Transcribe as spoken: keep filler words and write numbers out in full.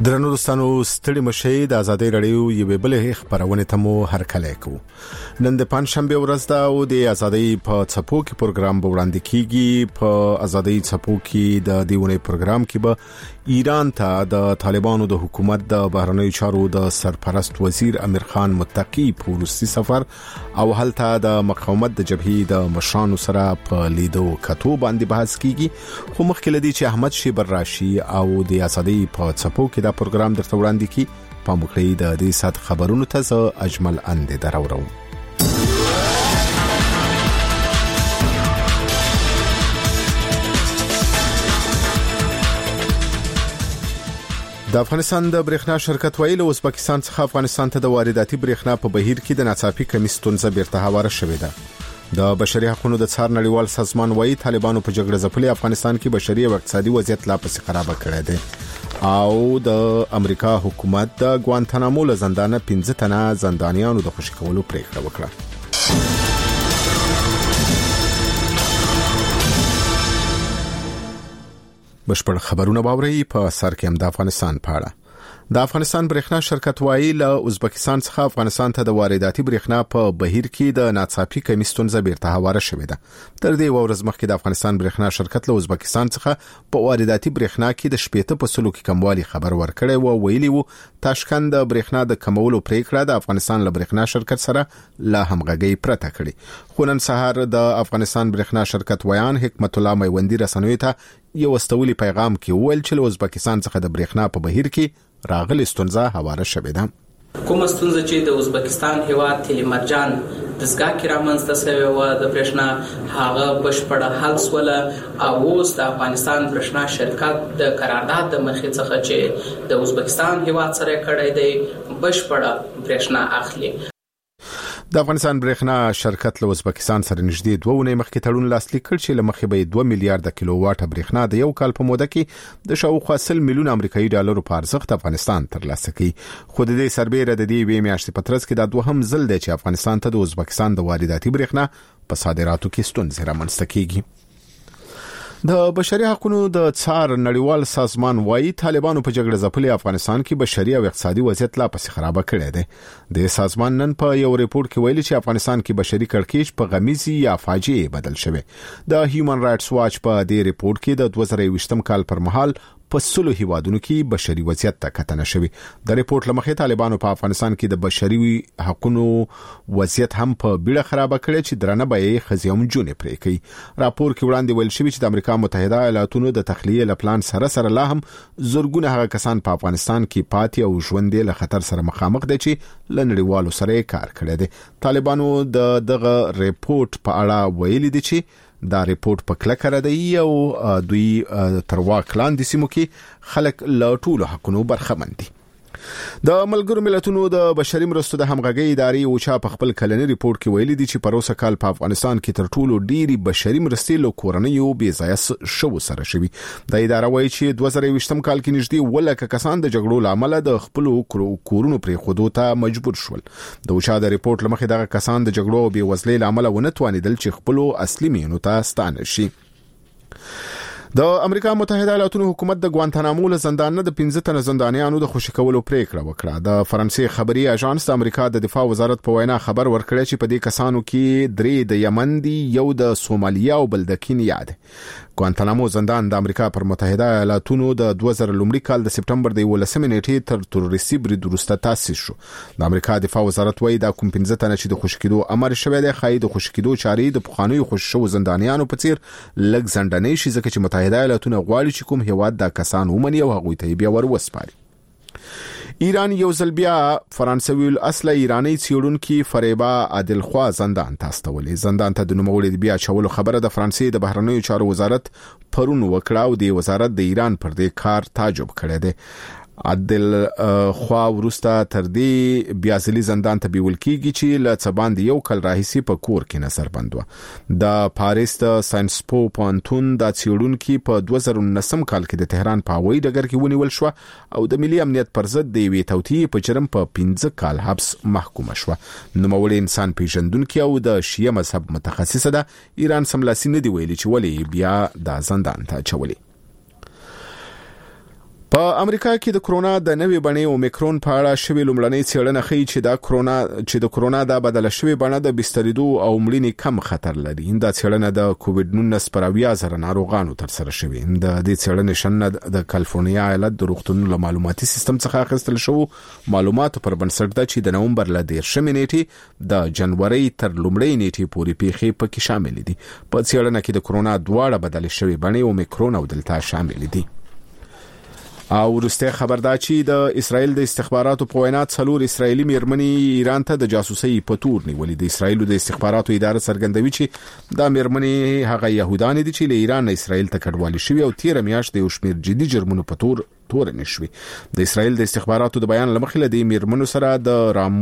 درنو دوستانو ستړي مشه د ازادي رادیو یوه بلې خبرونه ته مو هرکلی کوو. نن د پنځشنبه ورځ ده او د ازادي په څپو کې پروګرام به وړاندې کیږي. په ازادي څپو کې د دیونه پروګرام کې به ایران ته د طالبانو د حکومت د بهرنیو چارو د سرپرست وزیر امیر خان متقی په روسي سفر او هلته د مقاومت د جبهې د مشرانو سره په لیدو کتو باندې بحث کیږي. خو مخکې لدی چې احمد شیبر راشي او د ازادي په څپو کې دا پروګرام درته وړاندې کی په مخکې د دې سات خبرونو ته زه اجمل اند دراوړم. د افغانستان د برېښنا شرکت ویل ازبکستان څخه افغانستان ته د وارداتي برېښنا په بهیر کې د ناڅاپي کمی ستونزه بیرته هواره شوې ده. د بشري حقوقو د څار نړیوال سازمان وایي طالبانو په جګړه ځپلي افغانستان کې بشري او اقتصادي وضعیت لا پسې خراب کړی دی او د امریکا حکومت د ګوانتانامو له زندانه پنځه تنه زندانیانو د خوشي کولو پریکړه وکړه. بشپړ خبرونه باوري په سر کې هم د افغانستان په اړه. د افغانستان برېښنا شرکت وایي له ازبکستان څخه افغانستان ته د وارداتي برېښنا په بهیر کې د ناڅاپي کمی ستونزه بیرته هواره شوې ده. تر دې ورځ مخکې د افغانستان برېښنا شرکت له ازبکستان څخه په وارداتي برېښنا کې د شپږ په سلو کې کموالي خبر ورکړی و. ویلي وو تاشکند د برېښنا د کمولو پریکړه د افغانستان له برېښنا شرکت سره لا همغږي پرته کړي. خو نن سهار د افغانستان برېښنا شرکت ویان حکمت الله میوندی رسنوي ته یو استولي پیغام کې ویل چې له ازبکستان څخه د برېښنا په بهیر کې راغلي ستونزه هواره شوې ده. کومه ستونزه چې د ازبکستان هیواد تیلی مرجان دستګاه کې رامنځته شوې و د برېښنا هغه بشپړه حل سوله او اوس د افغانستان برېښنا شرکت د قرارداد د مخې څخه چې د ازبکستان هیواد سره کړی دی بشپړه برېښنا اخلي. د افغانستان برېښنا شرکت له ازبکستان سره نږدې دوه ونې مخکې تړون لاسلیک کړ چې له مخې به دوه میلیارډ کیلو واټ برېښنا د یو کال په موده کې د شاوخوا سل میلیون امریکایي ډالرو په ارزښت افغانستان ترلاسه کړي. خو د دې سربېره د دې وې میاشتې په ترڅ کې د دوهم ځل دی چې افغانستان ته د ازبکستان د وارداتي برېښنا په صادراتو کې ستونزې رامنځته کیږي. د بشري حقوقو د څار نړیوال سازمان وایي طالبانو په جګړه ځپلي افغانستان کې بشري او اقتصادي وضعیت لا پسې خراب کړی دی. د سازمان نن په یو ریپورت کې ویلي چې افغانستان کې بشري کړکېچ په غمیزي یا فاجعه بدل شوی. د هیومن رائټس واچ په دې ریپورت کې د دوه زره یوویشتم کال پر مهال په سلو هیوادونو کې بشري وضعیت ته کتنه شوی. د ریپورت لمخې طالبانو په افغانستان کې د بشري حقوقو وضعیت هم په بیړه خراب کړی چې درنه به خزيوم جون پرې کوي. راپور کې وړاندې ویل شوی چې د امریکا متحده ایالاتونو د تخلیه لپلان سره سره لا هم زورګونه هغه کسان په افغانستان کې پاتې او ژوند له خطر سره مخامخ دي چې لنړیوالو سره کار کړی دی. طالبانو د دغه ریپورت په اړه ویلي دي چې دا ریپورت په کلکه ردی او دوی تر واک لاندې سیمو کې خلک له ټولو حقونو برخمن دي. د ملګرو ملتونو د بشري مرستو د همغږي ادارې او چا په خپل کلنی ریپورت کې ویلي دي چې پروسه کال په افغانستان کې تر ټولو ډيري بشري مرستې له کورنیو بې ځای شو سره شوي. د اداره وایي چې دوه زره یوویشتم کال کې نږدې ولکه کسان د جګړو لامل د خپل کورونو پرې خودو ته مجبور شول. د چا د ریپورت لمخې دغه کسان د جګړو او بې وزلۍ لامل ونه توانیدل چې خپل اصلي مینو ته ستانه شي. د امریکا متحده ایالاتو حکومت د ګوانتانامو له زندان د پنځه تنه زندانیانو د خوشي کولو پریکړه وکړه. د فرانسې خبري اژانس د امریکا د دفاع وزارت په وینا خبر ورکړی چې په دې کسانو کې درې د یمن دي، یو د سومالیا او بل د کینیا دی. ګوانتانامو زندان د امریکا پر متحده ایالاتو د دوه زره لومړي کال د سپټمبر د یولسمې نیټې تر تروریستي برید وروسته تاسیس شو. د امریکا دفاع وزارت وایي دا کوم پنځه تنه چې د خوشي کېدو امر شوی دی خای د خوشي کېدو چاري د پخوانیو خوشي شو زندانیانو په څیر لږ ځندنې شي ځکه چې متحده ایالاتو غواړي چې کوم هیواد دا کسان ومني او هغوی ته بیا ور وسپاري. ایران یو ځل بیا فرانسوي اصله ایرانی څېړونکي فریبا عادل خوا زندان ته استولې. زندان ته د نوموړي بیا چولو خبره د فرانسې د بهرنیو چارو وزارت پرون وکړه او د وزارت د ایران پر دې کار تعجب کړی دی. عادل خوا ورسته تر دې بیا ځلې زندان ته بیول کیږي چې له څباند یو کل راهیسي په کور کې نظر بندو. د پاریس د ساينس پو پونتون د څېړونکي په دوه زره نهم کال کې د تهران په هوایي ډګر کې ونیول شو او د ملي امنیت پر ضد د وی توطئې په جرم په پنځه کال حبس محکوم شو. نوموړی انسان پیژندونکي او د شیعه مذهب متخصصه ده. ایران سملاسي نه دی ویلي چې ولې بیا د زندان ته چولې. په امریکا کې د کرونا د نوې بڼې اومیکرون په اړه شوې لومړنۍ څېړنه ښیي چې دا کرونا چې د کرونا د بدل شوې بڼه د بستریدو او مړینې کم خطر لري. دا څېړنه د کووډ نولس پر اویا زره ناروغانو تر سره شوې. د دې څېړنې شننه د کالیفورنیا ایالت د روغتونونو معلوماتي سیستم څخه اخیستل شو. معلوماتو پر بنسټ ده چې د نومبر ل دیرشمې نیټې د جنوري تر لومړۍ نیټې پورې پیښې پکې شامل دي. په څېړنه کې د کرونا دواړه بدل شوې بڼې اومیکرون او دلتا شامل دي. او ورسته خبر دا چې د اسرایل د استخباراتو په وینا څلور اسرایلی میرمنې ایران ته د جاسوسي په تور نیولې. د اسرایل د استخباراتو اداره څرګندوي چې دا میرمنې هغه يهودان دي چې له ایران نه اسرایل ته کډوالي شوی او تیر میاشت د یو شمېر جدي جرمونو په تور تور نشوي. د اسرایل د استخباراتو د بیان لمخې له دې میرمنو سره د رام